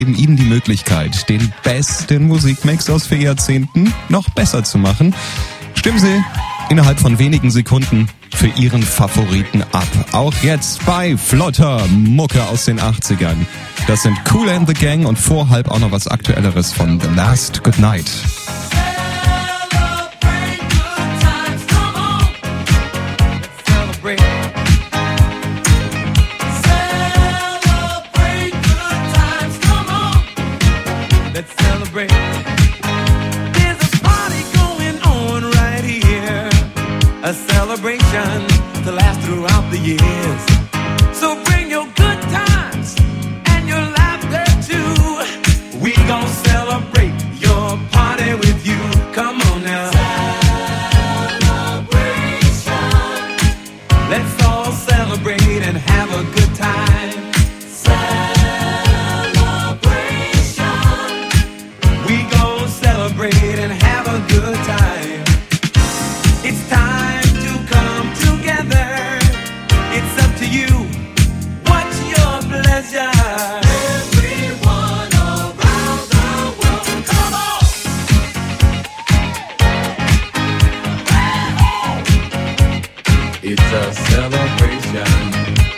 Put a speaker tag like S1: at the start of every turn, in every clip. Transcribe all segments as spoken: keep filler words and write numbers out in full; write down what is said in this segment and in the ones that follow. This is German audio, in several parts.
S1: geben Ihnen die Möglichkeit, den besten Musikmix aus vier Jahrzehnten noch besser zu machen. Stimmen Sie innerhalb von wenigen Sekunden für Ihren Favoriten ab. Auch jetzt bei flotter Mucke aus den achtzigern. Das sind Kool and the Gang und vor halb auch noch was Aktuelleres von The Last Goodnight.
S2: A celebration to last throughout the years. So bring your good times and your laughter too. We gon' celebrate your party with you. Come on now. Celebration. Let's all celebrate and have a good time. Celebration. We gon' celebrate and have a good time. It's time. It's up to you. What's your pleasure? Everyone around the world, come on! It's a celebration.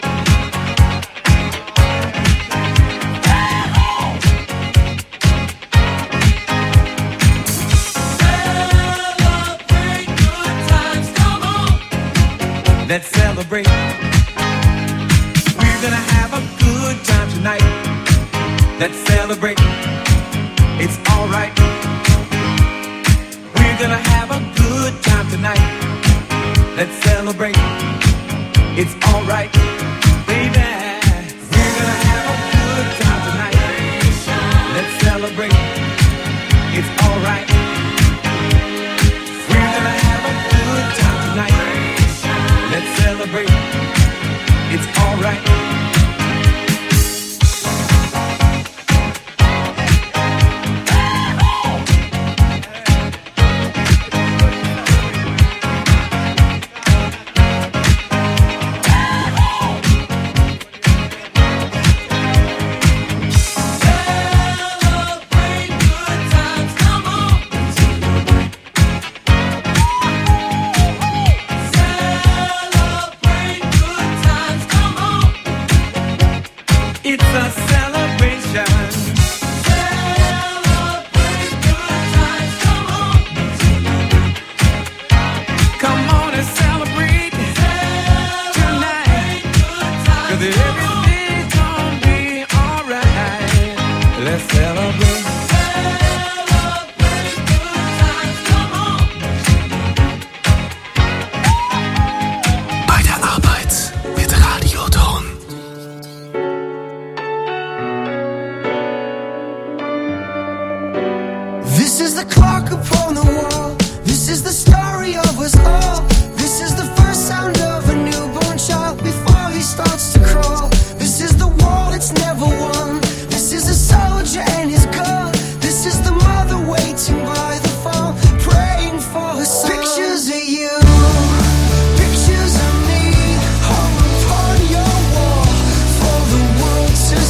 S2: Celebrate good times, come on! Let's celebrate. We're gonna have a good time tonight. Let's celebrate. It's alright. We're gonna have a good time tonight. Let's celebrate. It's alright, baby. We're gonna have a good time tonight. Let's celebrate. It's alright. We're gonna have a good time tonight. Let's celebrate. It's alright.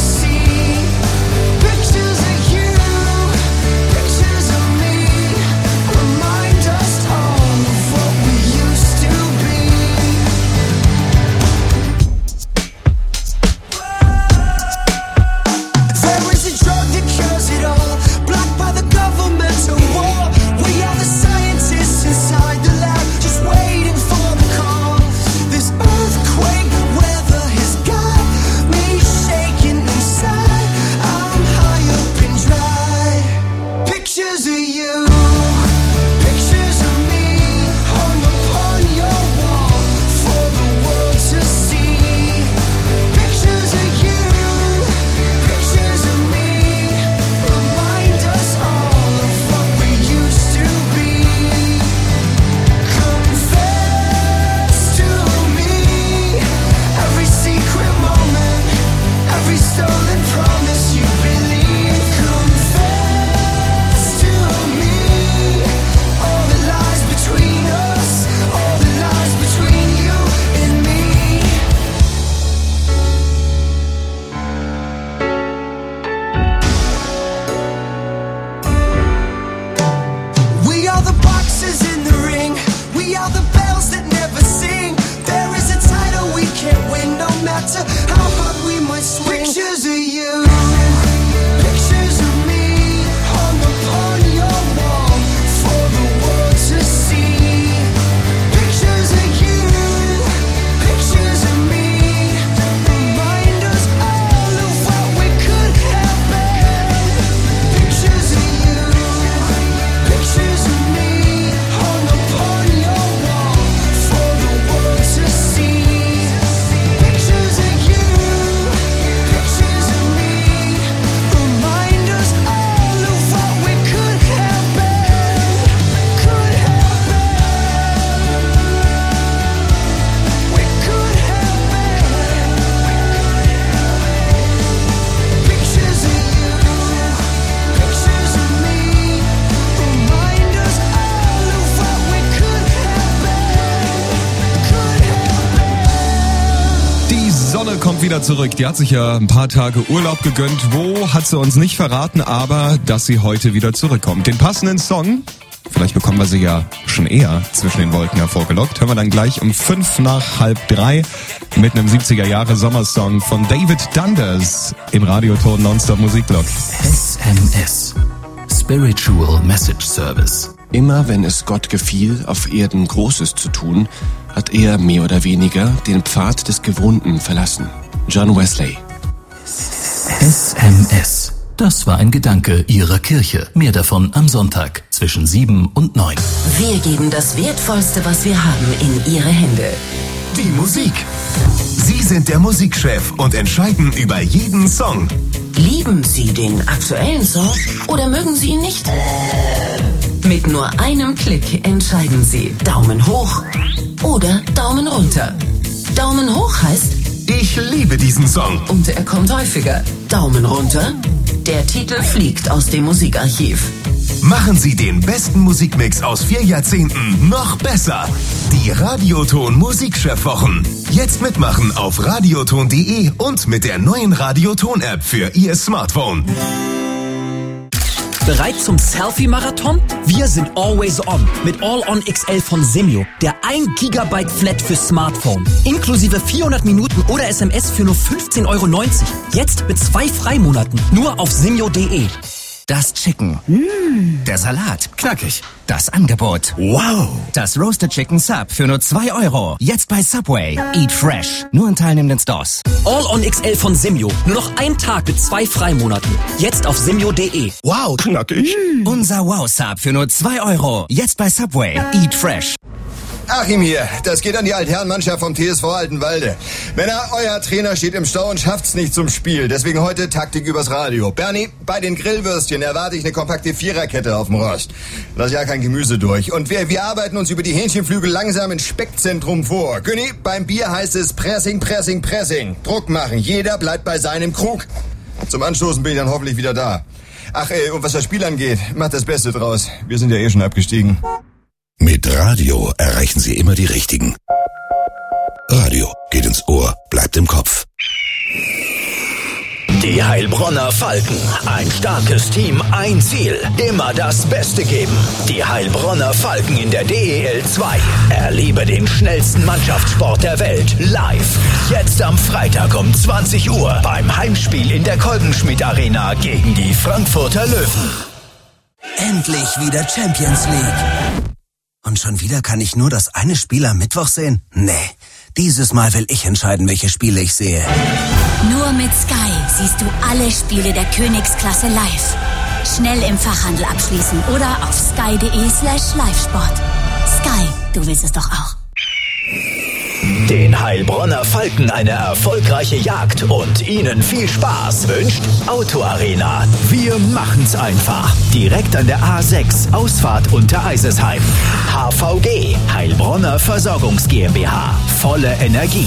S3: Pictures of me
S1: kommt wieder zurück. Die hat sich ja ein paar Tage Urlaub gegönnt. Wo, hat sie uns nicht verraten, aber dass sie heute wieder zurückkommt. Den passenden Song, vielleicht bekommen wir sie ja schon eher zwischen den Wolken hervorgelockt, hören wir dann gleich um fünf nach halb drei mit einem siebziger Jahre Sommersong von David Dundas im Radioton Nonstop Musikblock.
S3: S M S. Spiritual Message Service.
S4: Immer wenn es Gott gefiel, auf Erden Großes zu tun, hat er mehr oder weniger den Pfad des Gewohnten verlassen. John Wesley.
S3: S M S. Das war ein Gedanke Ihrer Kirche. Mehr davon am Sonntag zwischen sieben und neun.
S5: Wir geben das Wertvollste, was wir haben, in Ihre Hände.
S6: Die Musik. Sie sind der Musikchef und entscheiden über jeden Song.
S5: Lieben Sie den aktuellen Song oder mögen Sie ihn nicht? Mit nur einem Klick entscheiden Sie Daumen hoch oder Daumen runter. Daumen hoch heißt,
S6: ich liebe diesen Song.
S5: und er kommt häufiger. Daumen runter, der Titel fliegt aus dem Musikarchiv.
S6: Machen Sie den besten Musikmix aus vier Jahrzehnten noch besser. Die Radioton Musikchefwochen. Jetzt mitmachen auf radioton punkt de und mit der neuen Radioton-App für Ihr Smartphone.
S7: Bereit zum Selfie-Marathon? Wir sind always on mit All-On X L von Simyo, der ein Gigabyte Flat für Smartphone. Inklusive vierhundert Minuten oder S M S für nur fünfzehn Euro neunzig. Jetzt mit zwei Freimonaten, nur auf simyo punkt de.
S8: Das Chicken. Mm. Der Salat. Knackig. Das Angebot. Wow. Das Roasted Chicken Sub für nur zwei Euro. Jetzt bei Subway. Eat fresh. Nur in teilnehmenden Stores.
S7: All-On X L von Simyo. Nur noch ein Tag mit zwei Freimonaten. Jetzt auf simyo punkt de.
S6: Wow, knackig.
S8: Mm. Unser Wow Sub für nur zwei Euro. Jetzt bei Subway. Eat fresh.
S9: Achim hier, das geht an die Altherrenmannschaft vom T S V Altenwalde. Männer, euer Trainer steht im Stau und schafft's nicht zum Spiel. Deswegen heute Taktik übers Radio. Bernie, bei den Grillwürstchen erwarte ich eine kompakte Viererkette auf dem Rost. Lass ja kein Gemüse durch. Und wir, wir arbeiten uns über die Hähnchenflügel langsam ins Speckzentrum vor. Günni, beim Bier heißt es Pressing, Pressing, Pressing. Druck machen, jeder bleibt bei seinem Krug. Zum Anstoßen bin ich dann hoffentlich wieder da. Ach, ey, und was das Spiel angeht, macht das Beste draus. Wir sind ja eh schon abgestiegen.
S10: Mit Radio erreichen Sie immer die Richtigen. Radio geht ins Ohr, bleibt im Kopf.
S11: Die Heilbronner Falken. Ein starkes Team, ein Ziel. Immer das Beste geben. Die Heilbronner Falken in der D E L zwei. Erlebe den schnellsten Mannschaftssport der Welt live. Jetzt am Freitag um zwanzig Uhr beim Heimspiel in der Kolbenschmidt Arena gegen die Frankfurter Löwen.
S8: Endlich wieder Champions League. Und schon wieder kann ich nur das eine Spiel am Mittwoch sehen? Nee, dieses Mal will ich entscheiden, welche Spiele ich sehe.
S12: Nur mit Sky siehst du alle Spiele der Königsklasse live. Schnell im Fachhandel abschließen oder auf sky punkt de slash livesport. Sky, du willst es doch auch.
S11: Den Heilbronner Falken eine erfolgreiche Jagd und Ihnen viel Spaß wünscht Auto Arena. Wir machen's einfach. Direkt an der A sechs, Ausfahrt unter Eisesheim. H V G, Heilbronner Versorgungs GmbH. Volle Energie.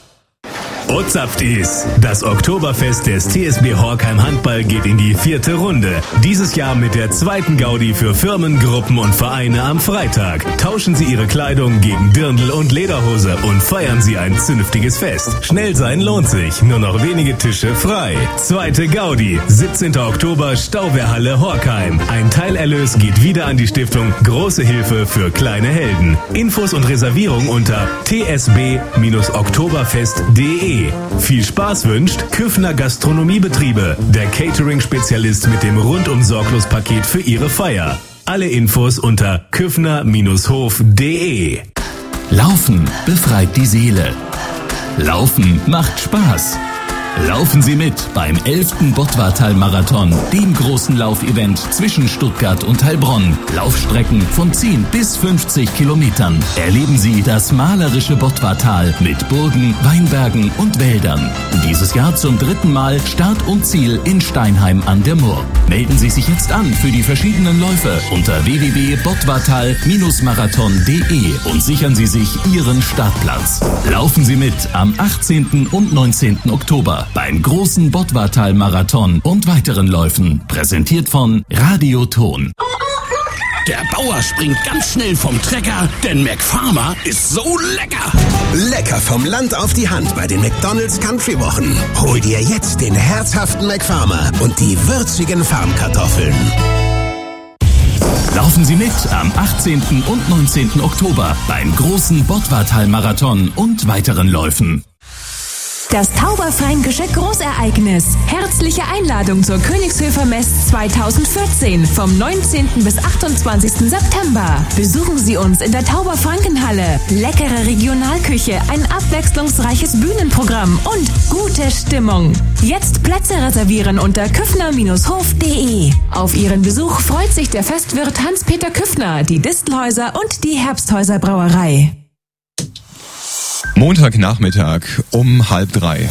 S13: Ozapftis. Das Oktoberfest des T S B Horkheim Handball geht in die vierte Runde. Dieses Jahr mit der zweiten Gaudi für Firmen, Gruppen und Vereine am Freitag. Tauschen Sie Ihre Kleidung gegen Dirndl und Lederhose und feiern Sie ein zünftiges Fest. Schnell sein lohnt sich. Nur noch wenige Tische frei. Zweite Gaudi. siebzehnten Oktober, Stauwehrhalle Horkheim. Ein Teilerlös geht wieder an die Stiftung Große Hilfe für kleine Helden. Infos und Reservierung unter t s b oktoberfest punkt de. Viel Spaß wünscht Küffner Gastronomiebetriebe, der Catering-Spezialist mit dem Rundum-Sorglos-Paket für Ihre Feier. Alle Infos unter küffner hof punkt de.
S3: Laufen befreit die Seele. Laufen macht Spaß. Laufen Sie mit beim elften Bottwartal-Marathon, dem großen Laufevent zwischen Stuttgart und Heilbronn. Laufstrecken von zehn bis fünfzig Kilometern. Erleben Sie das malerische Bottwartal mit Burgen, Weinbergen und Wäldern. Dieses Jahr zum dritten Mal Start und Ziel in Steinheim an der Murr. Melden Sie sich jetzt an für die verschiedenen Läufe unter w w w punkt bottwartal marathon punkt de und sichern Sie sich Ihren Startplatz. Laufen Sie mit am achtzehnten und neunzehnten Oktober. Beim großen Bottwartal-Marathon und weiteren Läufen. Präsentiert von Radioton.
S14: Der Bauer springt ganz schnell vom Trecker, denn McFarmer ist so lecker.
S6: Lecker vom Land auf die Hand bei den McDonald's Country Wochen. Hol dir jetzt den herzhaften McFarmer und die würzigen Farmkartoffeln.
S3: Laufen Sie mit am achtzehnten und neunzehnten Oktober beim großen Bottwartal-Marathon und weiteren Läufen.
S15: Das Tauberfein-Gescheck Großereignis. Herzliche Einladung zur Königshöfer Mess zweitausendvierzehn vom neunzehnten bis achtundzwanzigsten September. Besuchen Sie uns in der Tauberfrankenhalle. Leckere Regionalküche, ein abwechslungsreiches Bühnenprogramm und gute Stimmung. Jetzt Plätze reservieren unter küffner Bindestrich hof punkt de. Auf Ihren Besuch freut sich der Festwirt Hans-Peter Küffner, die Distelhäuser und die Herbsthäuser Brauerei.
S1: Montagnachmittag um halb drei.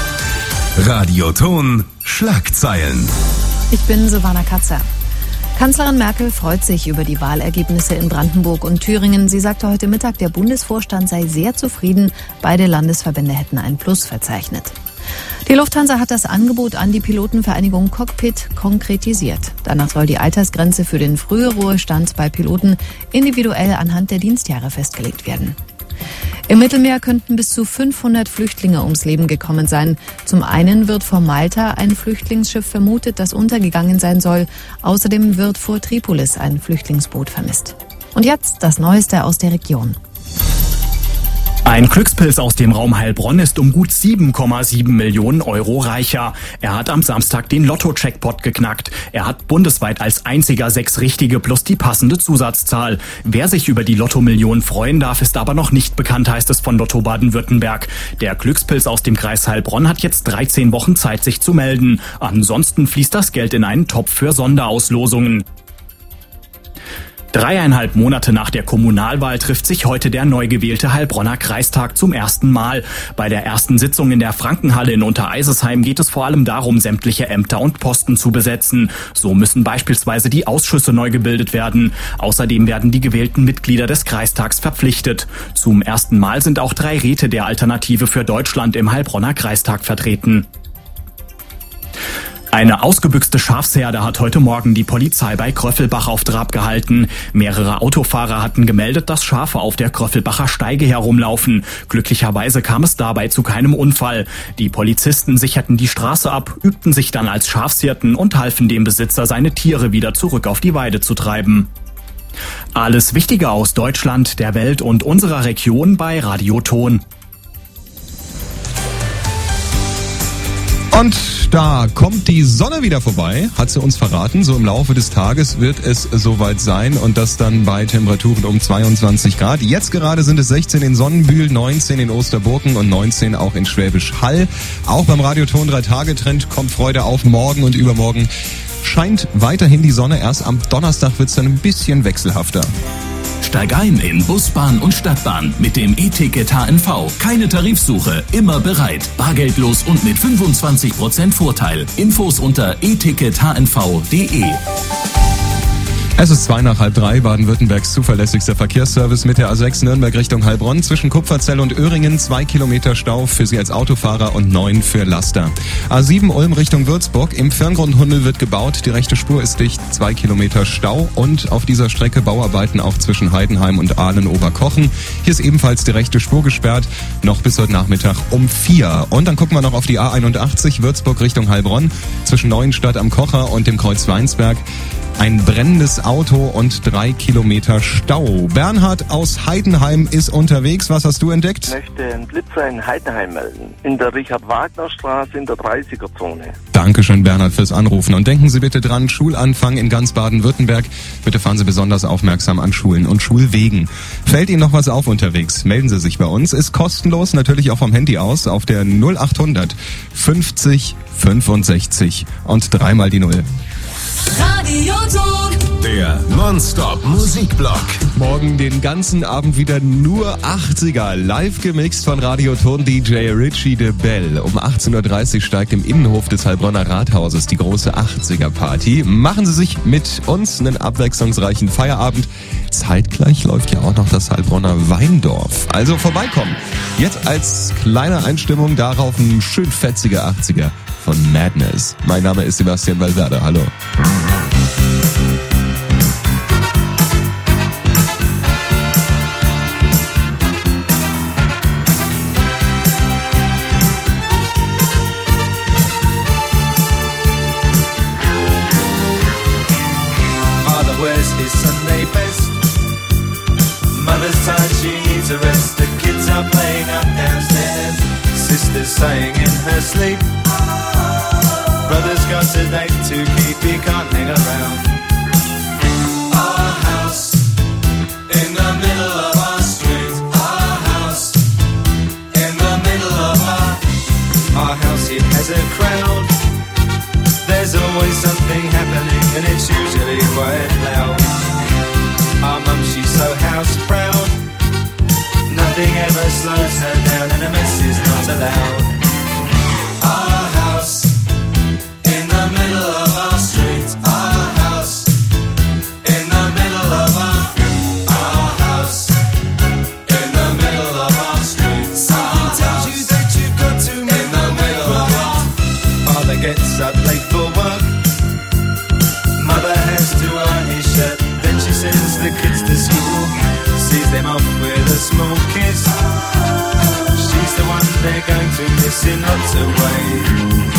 S6: Radioton Schlagzeilen.
S16: Ich bin Silvana Katzer. Kanzlerin Merkel freut sich über die Wahlergebnisse in Brandenburg und Thüringen. Sie sagte heute Mittag, der Bundesvorstand sei sehr zufrieden. Beide Landesverbände hätten ein Plus verzeichnet. Die Lufthansa hat das Angebot an die Pilotenvereinigung Cockpit konkretisiert. Danach soll die Altersgrenze für den Frühruhestand bei Piloten individuell anhand der Dienstjahre festgelegt werden. Im Mittelmeer könnten bis zu fünfhundert Flüchtlinge ums Leben gekommen sein. Zum einen wird vor Malta ein Flüchtlingsschiff vermutet, das untergegangen sein soll. Außerdem wird vor Tripolis ein Flüchtlingsboot vermisst. Und jetzt das Neueste aus der Region.
S17: Ein Glückspilz aus dem Raum Heilbronn ist um gut sieben Komma sieben Millionen Euro reicher. Er hat am Samstag den Lotto-Jackpot geknackt. Er hat bundesweit als einziger sechs Richtige plus die passende Zusatzzahl. Wer sich über die Lotto-Millionen freuen darf, ist aber noch nicht bekannt, heißt es von Lotto Baden-Württemberg. Der Glückspilz aus dem Kreis Heilbronn hat jetzt dreizehn Wochen Zeit, sich zu melden. Ansonsten fließt das Geld in einen Topf für Sonderauslosungen. Dreieinhalb Monate nach der Kommunalwahl trifft sich heute der neu gewählte Heilbronner Kreistag zum ersten Mal. Bei der ersten Sitzung in der Frankenhalle in Untereisesheim geht es vor allem darum, sämtliche Ämter und Posten zu besetzen. So müssen beispielsweise die Ausschüsse neu gebildet werden. Außerdem werden die gewählten Mitglieder des Kreistags verpflichtet. Zum ersten Mal sind auch drei Räte der Alternative für Deutschland im Heilbronner Kreistag vertreten. Eine ausgebüxte Schafsherde hat heute Morgen die Polizei bei Kröffelbach auf Trab gehalten. Mehrere Autofahrer hatten gemeldet, dass Schafe auf der Kröffelbacher Steige herumlaufen. Glücklicherweise kam es dabei zu keinem Unfall. Die Polizisten sicherten die Straße ab, übten sich dann als Schafshirten und halfen dem Besitzer, seine Tiere wieder zurück auf die Weide zu treiben. Alles Wichtige aus Deutschland, der Welt und unserer Region bei Radioton.
S1: Und da kommt die Sonne wieder vorbei, hat sie uns verraten. So im Laufe des Tages wird es soweit sein und das dann bei Temperaturen um zweiundzwanzig Grad. Jetzt gerade sind es sechzehn in Sonnenbühl, neunzehn in Osterburken und neunzehn auch in Schwäbisch Hall. Auch beim Radioton drei Tage Trend kommt Freude auf. Morgen und übermorgen scheint weiterhin die Sonne. Erst am Donnerstag wird es dann ein bisschen wechselhafter.
S3: Steig ein in Bus, Bahn und Stadtbahn mit dem E-Ticket H N V. Keine Tarifsuche, immer bereit. Bargeldlos und mit fünfundzwanzig Prozent Vorteil. Infos unter e ticket h n v punkt de.
S1: Es ist zwei nach halb drei, Baden-Württembergs zuverlässigster Verkehrsservice mit der A sechs Nürnberg Richtung Heilbronn. Zwischen Kupferzell und Öhringen zwei Kilometer Stau für Sie als Autofahrer und neun für Laster. A sieben Ulm Richtung Würzburg. Im Firngrundtunnel wird gebaut. Die rechte Spur ist dicht. Zwei Kilometer Stau und auf dieser Strecke Bauarbeiten auch zwischen Heidenheim und Ahlen-Oberkochen. Hier ist ebenfalls die rechte Spur gesperrt. Noch bis heute Nachmittag um vier. Und dann gucken wir noch auf die A einundachtzig Würzburg Richtung Heilbronn. Zwischen Neuenstadt am Kocher und dem Kreuz Weinsberg. Ein brennendes Auto und drei Kilometer Stau. Bernhard aus Heidenheim ist unterwegs. Was hast du entdeckt?
S18: Ich möchte einen Blitzer in Heidenheim melden. In der Richard-Wagner-Straße in der dreißiger-Zone.
S1: Dankeschön, Bernhard, fürs Anrufen. Und denken Sie bitte dran, Schulanfang in ganz Baden-Württemberg. Bitte fahren Sie besonders aufmerksam an Schulen und Schulwegen. Fällt Ihnen noch was auf unterwegs? Melden Sie sich bei uns. Ist kostenlos, natürlich auch vom Handy aus, auf der null achthundert fünfzig fünfundsechzig und dreimal die Null.
S6: Radioton. Der Non-Stop-Musikblock.
S1: Morgen den ganzen Abend wieder nur achtziger. Live gemixt von Radioton D J Richie de Bell. Um achtzehn Uhr dreißig steigt im Innenhof des Heilbronner Rathauses die große achtziger-Party. Machen Sie sich mit uns einen abwechslungsreichen Feierabend. Zeitgleich läuft ja auch noch das Heilbronner Weindorf. Also vorbeikommen. Jetzt als kleine Einstimmung darauf ein schön fetziger achtziger von Madness. Mein Name ist Sebastian Valverde. Hallo.
S2: to rest. The kids are playing up downstairs. Sister's saying in her sleep, brother's got a date to keep, he can't hang around. Our house in the middle of our street. Our house in the middle of our Our house, it has a crowd. There's always something happening and it's usually quite loud. Our mum, she's so house proud. Nothing ever slows her down and a mess is not allowed. Our house in the middle of our street. Our house in the middle of our Our house in the middle of our street. Something tells you that you've got to in the middle of our Father gets up late for work. Mother has to iron his shirt. Then she sends the kids to school, sees them off with a small kiss. She's the one they're going to miss in lots of ways.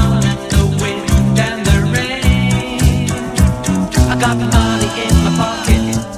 S2: Got money in my pocket.